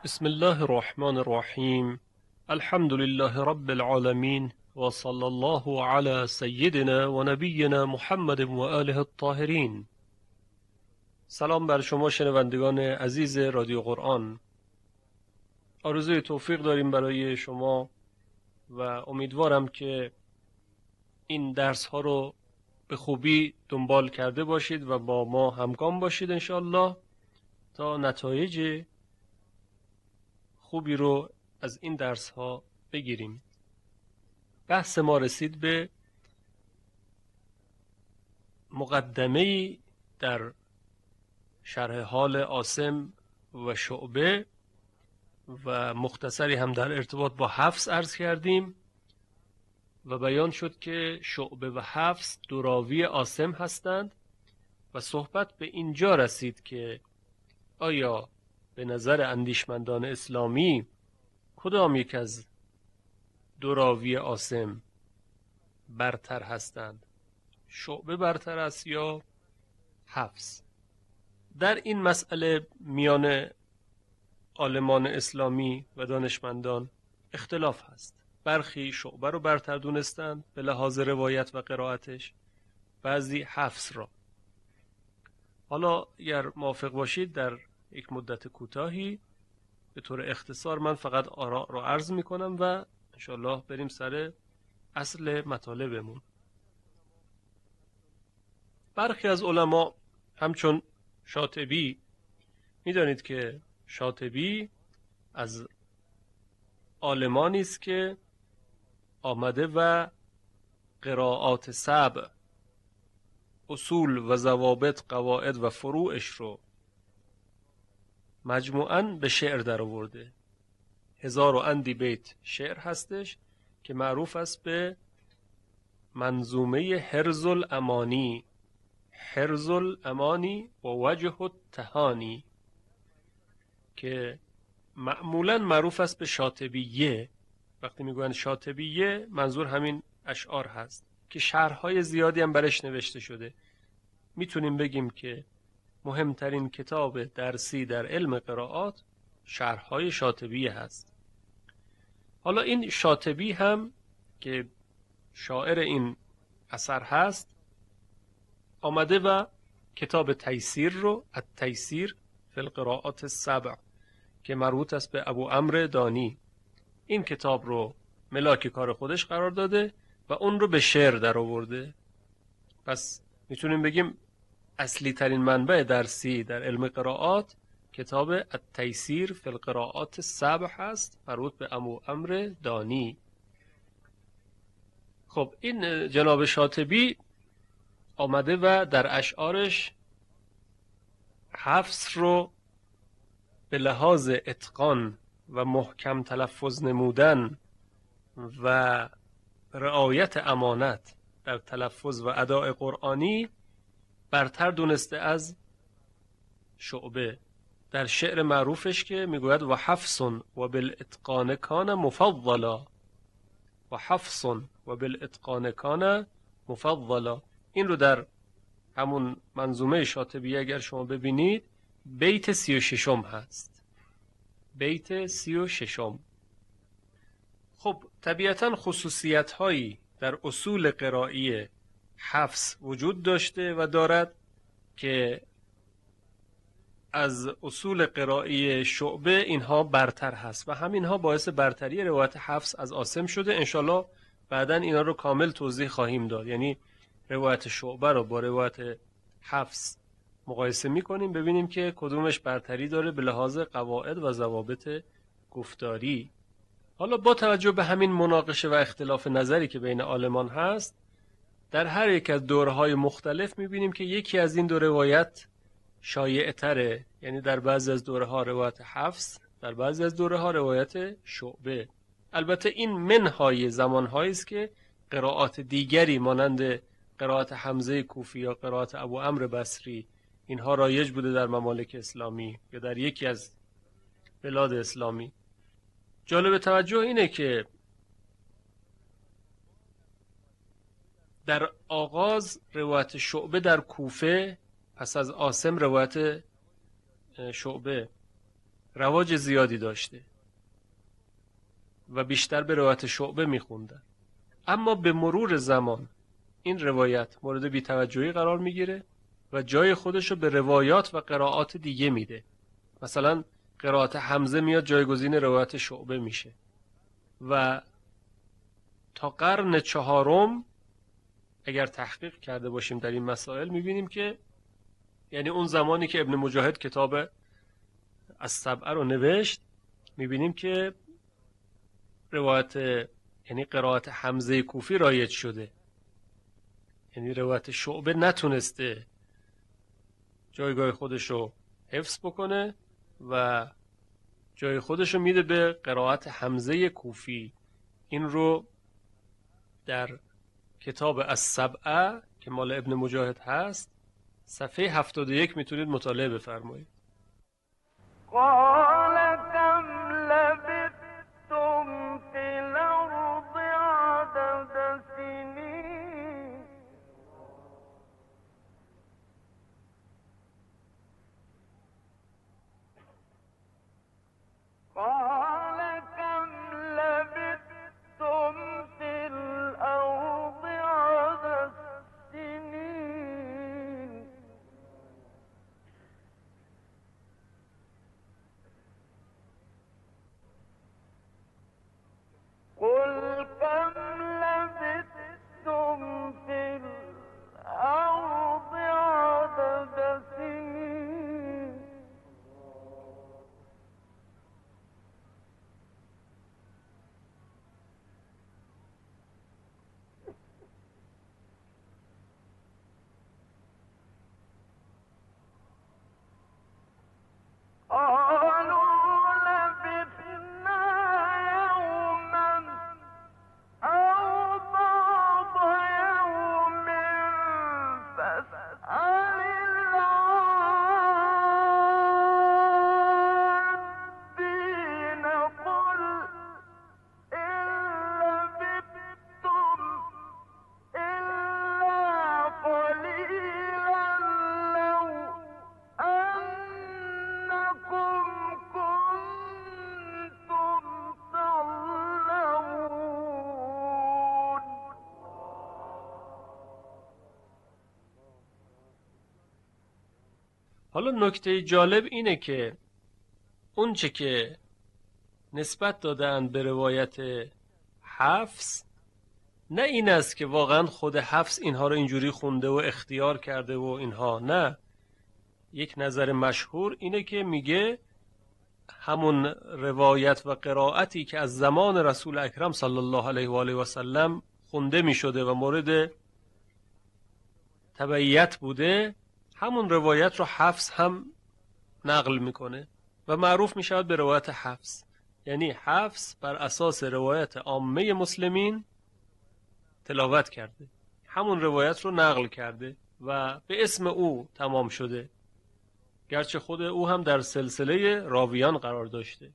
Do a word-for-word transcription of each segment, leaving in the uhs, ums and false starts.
بسم الله الرحمن الرحیم. الحمد لله رب العالمین و صلی الله علی سیدنا و نبینا محمد و آله الطاهرین. سلام بر شما شنوندگان عزیز رادیو قرآن. آرزوی توفیق داریم برای شما و امیدوارم که این درس ها رو به خوبی دنبال کرده باشید و با ما همگام باشید انشاءالله تا نتایج خوبی رو از این درس ها بگیریم. بحث ما رسید به مقدمه‌ای در شرح حال عاصم و شعبه و مختصری هم در ارتباط با حفص عرض کردیم و بیان شد که شعبه و حفص دو راوی عاصم هستند و صحبت به اینجا رسید که آیا به نظر اندیشمندان اسلامی کدام یک از دو راوی عاصم برتر هستند؟ شعبه برتر است یا حفص؟ در این مسئله میان عالمان اسلامی و دانشمندان اختلاف هست. برخی شعبه رو برتر دونستند به لحاظ روایت و قرائتش، بعضی حفص را. حالا اگر موافق باشید در یک مدت کوتاهی به طور اختصار من فقط آراء را عرض می کنم و انشاءالله بریم سر اصل مطالبمون. برخی از علما همچون شاطبی، میدانید که شاطبی از عالمانی است که آمده و قرائات سبع، اصول و ضوابط، قواعد و فروعش رو مجموعاً به شعر در آورده. هزار و اندی بیت شعر هستش که معروف است به منظومه حرز الامانی، حرز الامانی و وجه التهانی، که معمولاً معروف است به شاطبیه. وقتی میگوین شاطبیه منظور همین اشعار هست که شرح‌های زیادی هم برش نوشته شده. میتونیم بگیم که مهمترین کتاب درسی در علم قرائات شرح‌های شاطبی هست. حالا این شاطبی هم که شاعر این اثر هست آمده و کتاب تیسیر رو، التیسیر فی القراءات السبع که مربوط است به ابو عمرو دانی، این کتاب رو ملاک کار خودش قرار داده و اون رو به شعر در آورده. پس میتونیم بگیم اصلی ترین منبع درسی در علم قرائات کتاب التیسیر فی القراءات السبع هست، مربوط به ابو عمرو دانی. خب این جناب شاطبی آمده و در اشعارش حفص رو به لحاظ اتقان و محکم تلفظ نمودن و رعایت امانت در تلفظ و اداء قرآنی برتر دونسته از شعبه. در شعر معروفش که میگوید و حفص و بالاتقان کان مفضلا، و حفص و بالاتقان کان مفضلا، این رو در همون منظومه شاطبیه اگر شما ببینید بیت سی و ششم هست، بیت سی و ششم. خب طبیعتا خصوصیت هایی در اصول قرائی حفص وجود داشته و دارد که از اصول قرائی شعبه اینها برتر هست و همینها باعث برتری روایت حفص از عاصم شده. انشالله بعداً اینا رو کامل توضیح خواهیم داد، یعنی روایت شعبه رو با روایت حفص مقایسه میکنیم ببینیم که کدومش برتری داره به لحاظ قواعد و ضوابط گفتاری. حالا با توجه به همین مناقشه و اختلاف نظری که بین عالمان هست، در هر یک از دوره‌های مختلف میبینیم که یکی از این دو روایت شایع تره، یعنی در بعضی از دوره‌ها روایت حفص، در بعضی از دوره‌ها روایت شعبه. البته این منهای زمانهایی است که قرائات دیگری مانند قرائت حمزه کوفی یا قرائت ابو عمرو بصری اینها رایج بوده در ممالک اسلامی یا در یکی از بلاد اسلامی. جالب توجه اینه که در آغاز روایت شعبه در کوفه، پس از عاصم روایت شعبه رواج زیادی داشته و بیشتر به روایت شعبه میخوندن. اما به مرور زمان این روایت مورد بی‌توجهی قرار میگیره و جای خودش رو به روایات و قرائات دیگه میده. مثلا قرائت حمزه میاد جایگزین روایت شعبه میشه و تا قرن چهارم اگر تحقیق کرده باشیم در این مسائل میبینیم که یعنی اون زمانی که ابن مجاهد کتاب السبعه رو نوشت میبینیم که روایت یعنی قرائت حمزه کوفی رایج شده، یعنی روایت شعبه نتونسته جایگاه خودش رو حفظ بکنه و جای خودش رو میده به قرائت حمزه کوفی. این رو در کتاب السبعه که مال ابن مجاهد هست صفحه هفتاد و یک میتونید مطالعه بفرمایید. قال كم لبثتم في الأرض عدد سنين قال كم لبثتم في الأرض عدد سنين قل كم لبثتم في الأرض عدد سنين قالوا لبثنا يوما أو بعض يوم فاسأل العادين قل إن لبثتم إلا قليلا لو أنكم كنتم تعلمون حالا نکته جالب اینه که اون چه که نسبت دادن به روایت حفص نه این است که واقعا خود حفص اینها رو اینجوری خونده و اختیار کرده و اینها، نه. یک نظر مشهور اینه که میگه همون روایت و قرائتی که از زمان رسول اکرم صلی الله علیه و آله و سلم خونده میشده و مورد تبعیت بوده همون روایت رو حفص هم نقل میکنه و معروف میشود به روایت حفص. یعنی حفص بر اساس روایت عامه مسلمین تلاوت کرده، همون روایت رو نقل کرده و به اسم او تمام شده، گرچه خود او هم در سلسله راویان قرار داشته.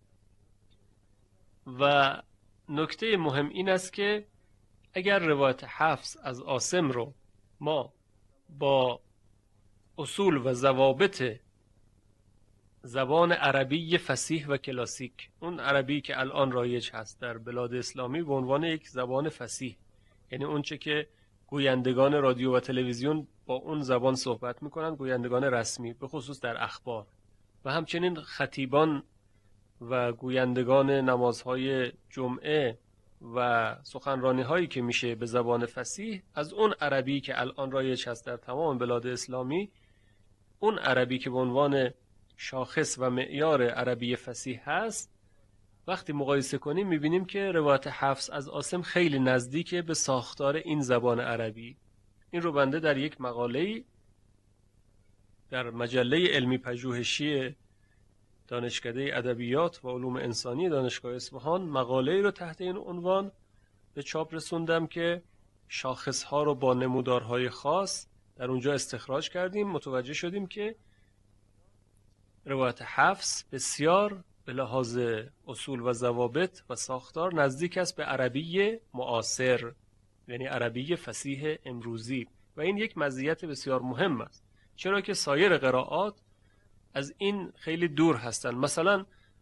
و نکته مهم این است که اگر روایت حفص از عاصم رو ما با اصول و ضوابط زبان عربی فصیح و کلاسیک، اون عربی که الان رایج هست در بلاد اسلامی به عنوان یک زبان فصیح، یعنی اون چه که گویندگان رادیو و تلویزیون با اون زبان صحبت میکنن، گویندگان رسمی به خصوص در اخبار، و همچنین خطیبان و گویندگان نمازهای جمعه و سخنرانی هایی که میشه به زبان فصیح، از اون عربی که الان رایج هست در تمام بلاد اسلامی، اون عربی که به عنوان شاخص و معیار عربی فصیح هست، وقتی مقایسه کنیم میبینیم که روایت حفص از عاصم خیلی نزدیکه به ساختار این زبان عربی. این رو بنده در یک مقاله‌ای در مجله علمی پژوهشی دانشکده ادبیات و علوم انسانی دانشگاه اصفهان مقاله‌ای رو تحت این عنوان به چاپ رسوندم که شاخص‌ها رو با نمودارهای خاص در اونجا استخراج کردیم. متوجه شدیم که روایت حفص بسیار به لحاظ اصول و ضوابط و ساختار نزدیک است به عربی معاصر، یعنی عربی فصیح امروزی، و این یک مزیت بسیار مهم است، چرا که سایر قرائات از این خیلی دور هستند. مثلا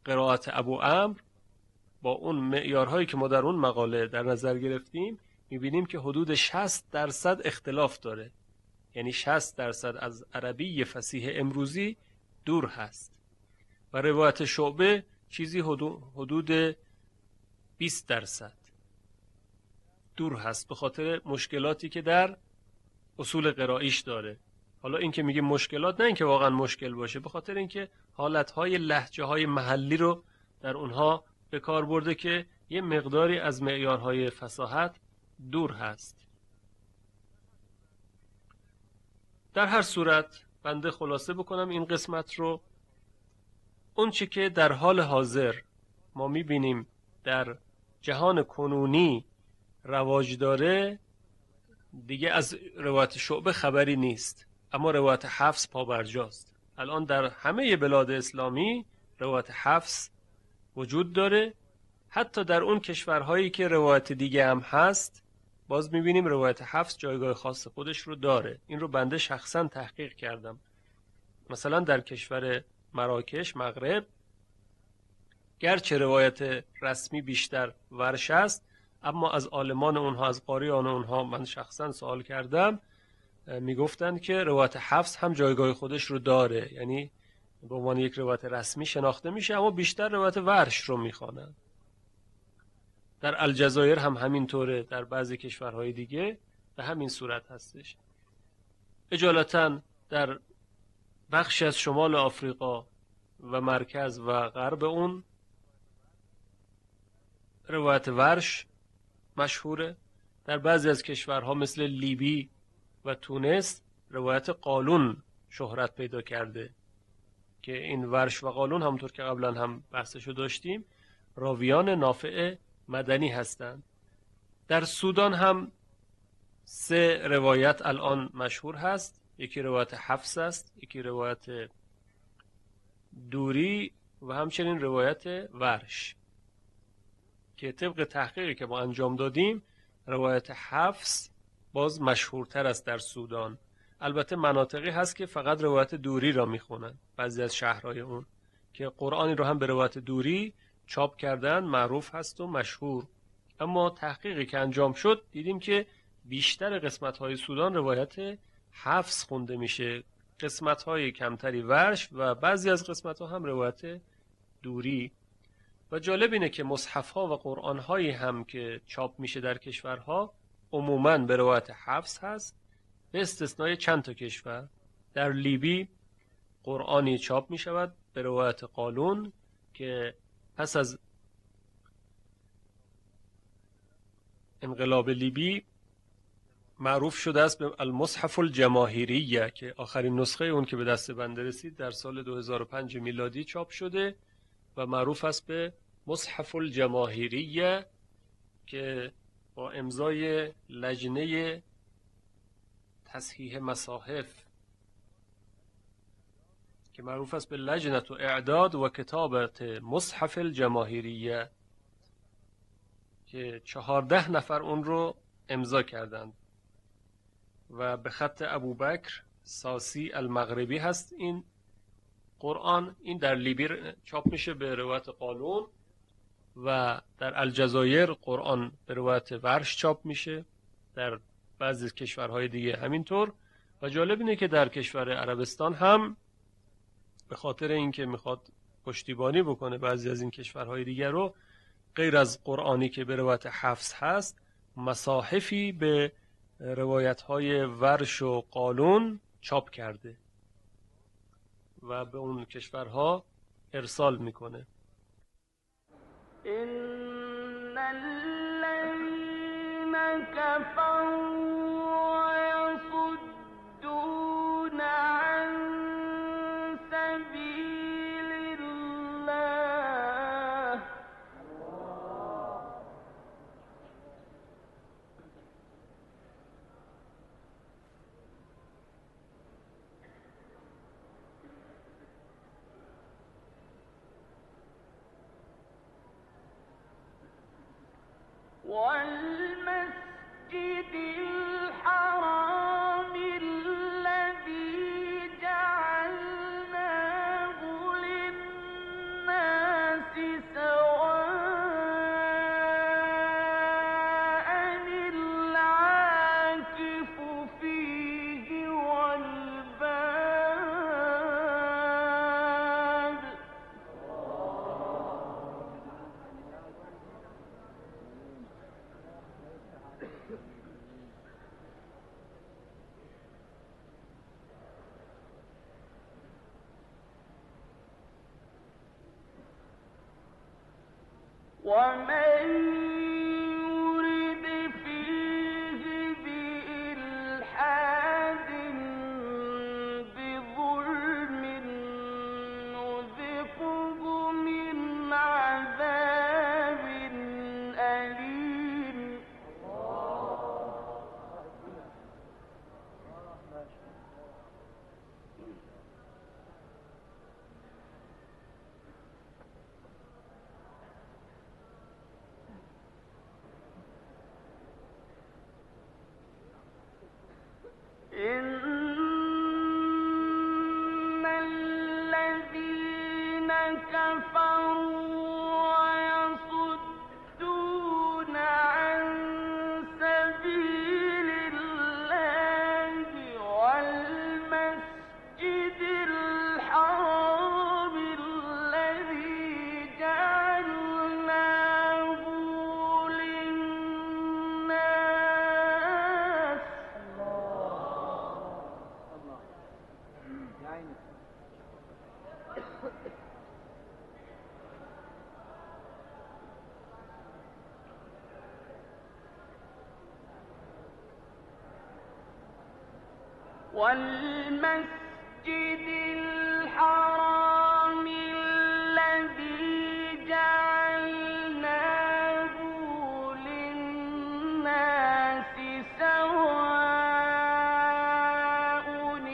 قرائت ابو عمرو با اون معیارهایی که ما در اون مقاله در نظر گرفتیم میبینیم که حدود شصت درصد اختلاف داره. یعنی شصت درصد از عربی فصیح امروزی دور هست و روایت شعبه چیزی حدود بیست درصد دور هست به خاطر مشکلاتی که در اصول قرائیش داره. حالا این که میگیم مشکلات، نه اینکه واقعا مشکل باشه، به خاطر اینکه حالتهای لهجه های محلی رو در اونها به کار برده که یه مقداری از معیارهای فصاحت دور هست. در هر صورت بنده خلاصه بکنم این قسمت رو، اون چی که در حال حاضر ما میبینیم در جهان کنونی رواج داره دیگه از روایت شعبه خبری نیست، اما روایت حفص پابرجاست. الان در همه بلاد اسلامی روایت حفص وجود داره. حتی در اون کشورهایی که روایت دیگه هم هست باز میبینیم روایت حفص جایگاه خاص خودش رو داره. این رو بنده شخصا تحقیق کردم. مثلا در کشور مراکش مغرب گرچه روایت رسمی بیشتر ورش است، اما از عالمان اونها، از قاریان اونها من شخصا سوال کردم، میگفتند که روایت حفص هم جایگاه خودش رو داره، یعنی به عنوان یک روایت رسمی شناخته میشه، اما بیشتر روایت ورش رو میخوانن. در الجزایر هم همینطوره، در بعضی کشورهای دیگه به همین صورت هستش. اجالتا در بخشی از شمال آفریقا و مرکز و غرب اون روایت ورش مشهوره. در بعضی از کشورها مثل لیبی و تونس روایت قالون شهرت پیدا کرده که این ورش و قالون همونطور که قبلا هم بحثشو داشتیم راویان نافع مدنی هستند. در سودان هم سه روایت الان مشهور هست، یکی روایت حفص است، یکی روایت دوری و همچنین روایت ورش که طبق تحقیقی که ما انجام دادیم روایت حفص باز مشهورتر است در سودان. البته مناطقی هست که فقط روایت دوری را میخونن، بعضی از شهرهای اون که قرآنی رو هم به روایت دوری چاپ کردن، معروف هست و مشهور. اما تحقیقی که انجام شد دیدیم که بیشتر قسمت‌های سودان روایت حفص خونده میشه، قسمت‌های کمتری ورش و بعضی از قسمت‌ها هم روایت دوری. و جالب اینه که مصحف‌ها و قرآن‌هایی هم که چاپ میشه در کشورها عموماً به روایت حفص هست، به استثنای چند تا کشور. در لیبی قرآنی چاپ میشود به روایت قالون که پس از انقلاب لیبی معروف شده است به المصحف الجماهیریه که آخرین نسخه اون که به دست بنده رسید در سال دو هزار و پنج میلادی چاپ شده و معروف است به مصحف الجماهیریه که با امضای لجنه تصحیح مصاحف که معروف است به لجنه اعداد و کتابت مصحف الجماهیریه که چهارده نفر اون رو امضا کردند و به خط ابوبکر ساسی المغربی هست. این قرآن این در لیبی چاپ میشه به روایت قالون و در الجزایر قرآن به روایت ورش چاپ میشه، در بعضی کشورهای دیگه همینطور. و جالب اینه که در کشور عربستان هم به خاطر اینکه میخواد پشتیبانی بکنه بعضی از این کشورهای دیگر رو، غیر از قرآنی که به روایت حفص هست مصاحفی به روایت‌های ورش و قالون چاپ کرده و به اون کشورها ارسال میکنه. إن الذين كفروا ويصدون عن سبيل الله والمسجد الحرام الذي جعلناه للناس ومن يرد فيه بإلحاد بظلم نذقه من عذاب أليم. إن الذين كفروا ويصدون عن سبيل الله والمسجد الحرام الذي جعلناه للناس والمسجد الحرام الذي جعلناه للناس سواء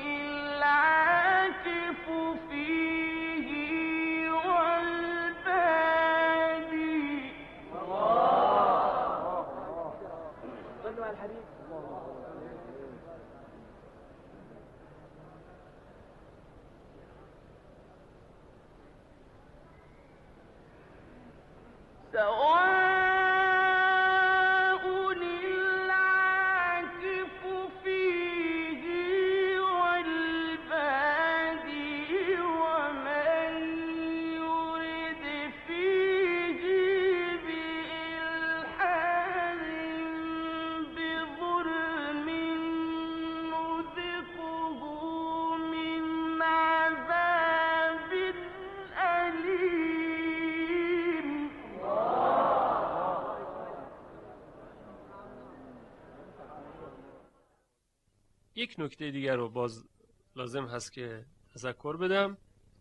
العاكف فيه والبادي. صلوا على الحبيب. سواء العاكف فيه والبادي ومن يرد فيه بإلحاد بظلم نذقه من عذاب أليم. یک نکته دیگر رو باز لازم هست که تذکر بدم،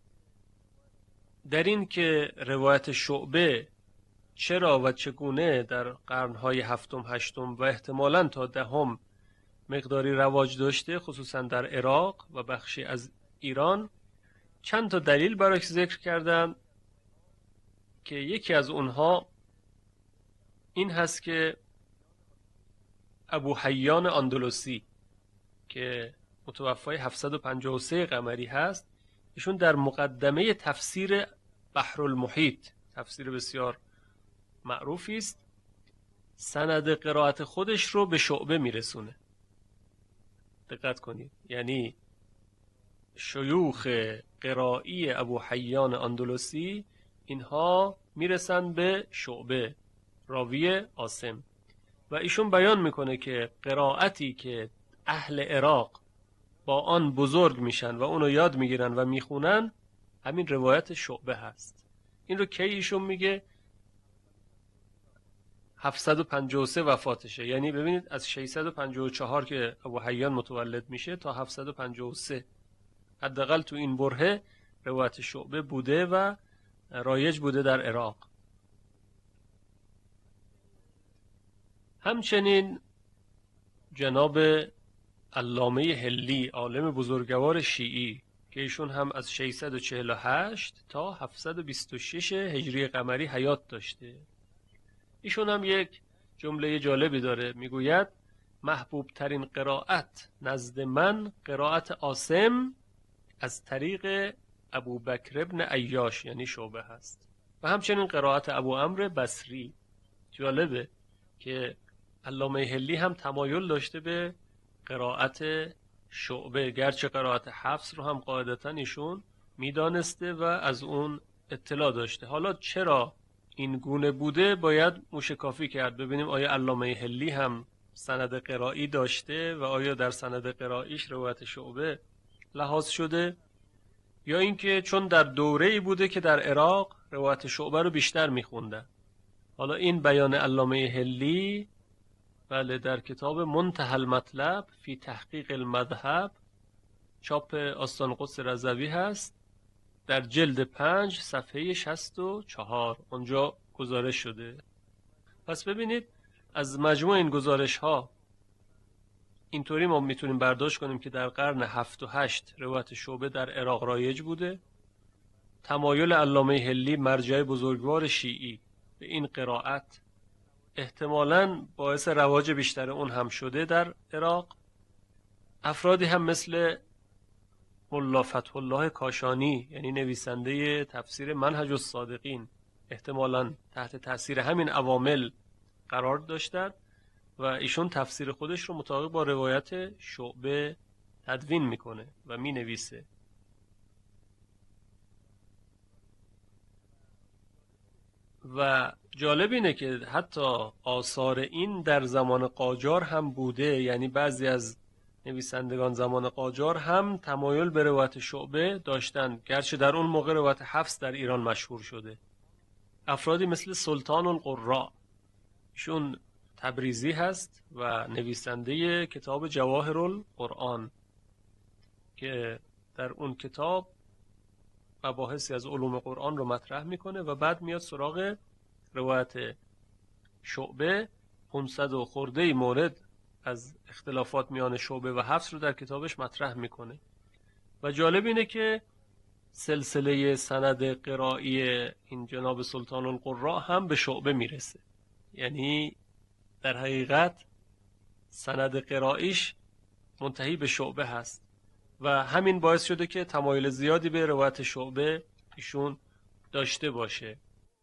در این که روایت شعبه چرا و چگونه در قرنهای هفتم هشتم و احتمالاً تا دهم مقداری رواج داشته، خصوصا در عراق و بخشی از ایران، چند تا دلیل براش ذکر کردم که یکی از اونها این هست که ابو حیان اندلسی که متوفای هفتصد و پنجاه و سه قمری هست، ایشون در مقدمه تفسیر بحر المحیط، تفسیر بسیار معروفی است، سند قرائت خودش رو به شعبه میرسونه. دقت کنید، یعنی شیوخ قرائی ابو حیان اندلسی اینها میرسن به شعبه، راوی عاصم، و ایشون بیان میکنه که قرائتی که اهل عراق با آن بزرگ میشن و اونو یاد میگیرن و میخونن، همین روایت شعبه هست. این رو کی ایشون میگه؟ هفتصد و پنجاه و سه وفاتشه، یعنی ببینید از ششصد و پنجاه و چهار که ابو حیان متولد میشه تا هفتصد و پنجاه و سه، حداقل تو این برهه روایت شعبه بوده و رایج بوده در عراق. همچنین جناب علامه حلی، عالم بزرگوار شیعی، که ایشون هم از ششصد و چهل و هشت تا هفتصد و بیست و شش هجری قمری حیات داشته، ایشون هم یک جمله جالبی داره، میگوید محبوب ترین قرائت نزد من قرائت عاصم از طریق ابو بکر ابن عیاش یعنی شعبه هست، و همچنین قرائت ابو عمرو بصری. جالبه که علامه حلی هم تمایل داشته به قرائت شعبه، گرچه قرائت حفص رو هم قاعدتا ایشون میدانسته و از اون اطلاع داشته. حالا چرا این گونه بوده باید موشکافی کرد، ببینیم آیا علامه حلی هم سند قرائی داشته و آیا در سند قرائیش روایت شعبه لحاظ شده، یا اینکه چون در دوره‌ای بوده که در عراق روایت شعبه رو بیشتر میخوندن. حالا این بیان علامه حلی بله در کتاب منتهی المطلب فی تحقیق المذهب چاپ آستان قدس رضوی هست، در جلد پنج صفحه شصت و چهار اونجا گزارش شده. پس ببینید از مجموع این گزارش ها اینطوری ما میتونیم برداشت کنیم که در قرن هفت و هشت روایت شعبه در عراق رایج بوده. تمایل علامه حلی مرجع بزرگوار شیعی به این قرائت احتمالاً باعث رواج بیشتر اون هم شده در عراق. افرادی هم مثل ملا فتح الله کاشانی یعنی نویسنده تفسیر منهج الصادقین احتمالاً تحت تاثیر همین عوامل قرار داشتند و ایشون تفسیر خودش رو مطابق با روایت شعبه تدوین میکنه و مینویسه. و جالب اینه که حتی آثار این در زمان قاجار هم بوده، یعنی بعضی از نویسندگان زمان قاجار هم تمایل به روایت شعبه داشتند، گرچه در اون موقع روایت حفص در ایران مشهور شده. افرادی مثل سلطان القراء، ایشون تبریزی هست و نویسنده کتاب جواهر القرآن که در اون کتاب مباحثی از علوم قرآن رو مطرح میکنه و بعد میاد سراغ روایت شعبه. پانصد و خورده مورد از اختلافات میان شعبه و حفص رو در کتابش مطرح میکنه. و جالب اینه که سلسله سند قرائی این جناب سلطان القراء هم به شعبه میرسه، یعنی در حقیقت سند قرائیش منتهی به شعبه هست و همین باعث شده که تمایل زیادی به روایت شعبه ایشون داشته باشه.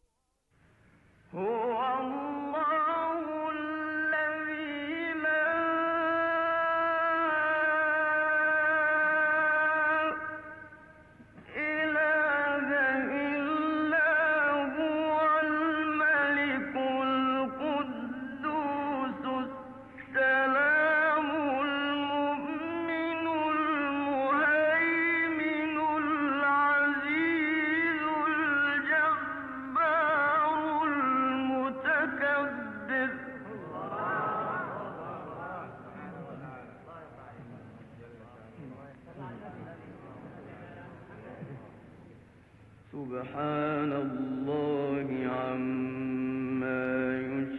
سبحان الله عما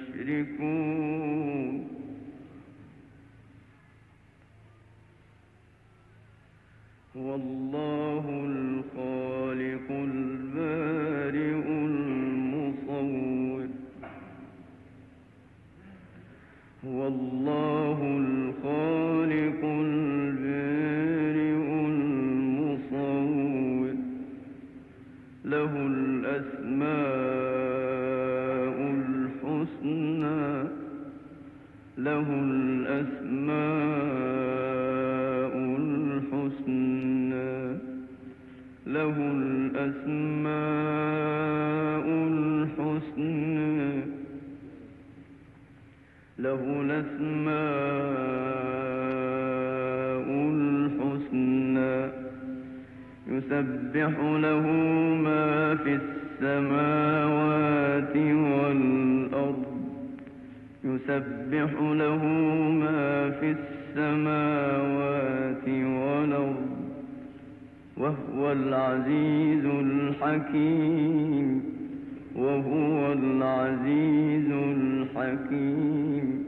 يشركون هو الله الخالق البارئ المصور هو الله الخالق البارئ المصور له الأسماء الحسنى له الأسماء الحسنى له الأسماء الحسنى له الأسماء الحسنى يسبح له ما في السماوات والأرض يسبح له ما في السماوات والأرض وهو العزيز الحكيم وهو العزيز الحكيم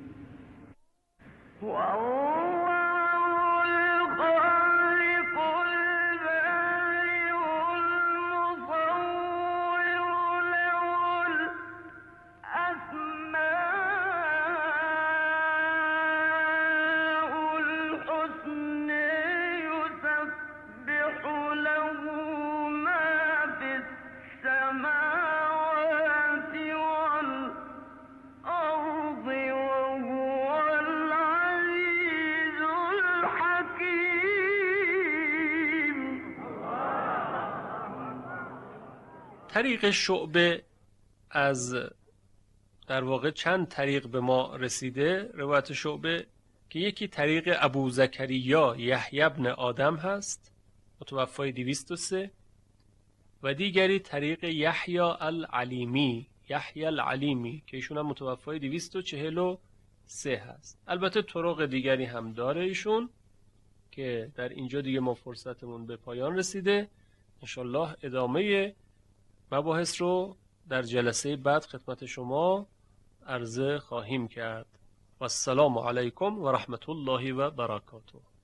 طریق شعبه از در واقع چند طریق به ما رسیده روایت شعبه که یکی طریق ابو زکریا یحیی بن آدم هست متوفای دویست و سه و دیگری طریق یحیی العلیمی یحیی العلیمی که ایشون هم متوفای دویست و چهل و سه هست. البته طرق دیگری هم داره ایشون که در اینجا دیگه ما فرصتمون به پایان رسیده. انشالله ادامه مباحث رو در جلسه بعد خدمت شما عرضه خواهیم کرد. و السلام علیکم و رحمت الله و برکاته.